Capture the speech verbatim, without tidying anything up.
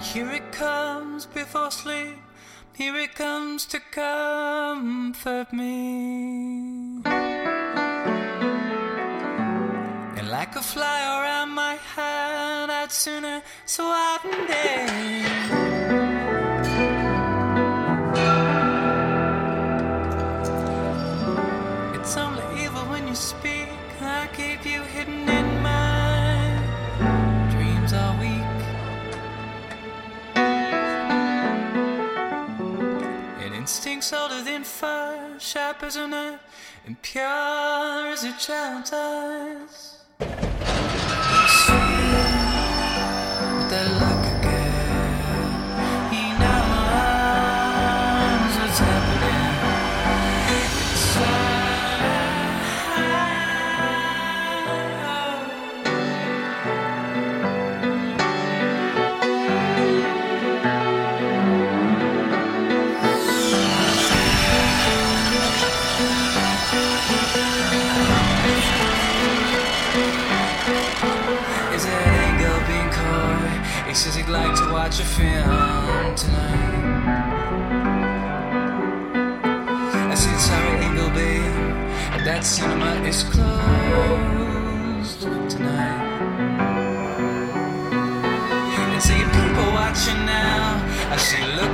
Here it comes before sleep, here it comes to comfort me. And like a fly around my hand, I'd sooner swap day. It's only evil when you speak, I keep you hidden in my dreams all week. Instincts older than fire, sharp as a knife, and pure as a child's eyes. Sweet, with that luck again, he knows what's happening. It's He says he'd like to watch a film tonight. I said, sorry, Ingleby, that cinema is closed tonight. And see people watching now, I see look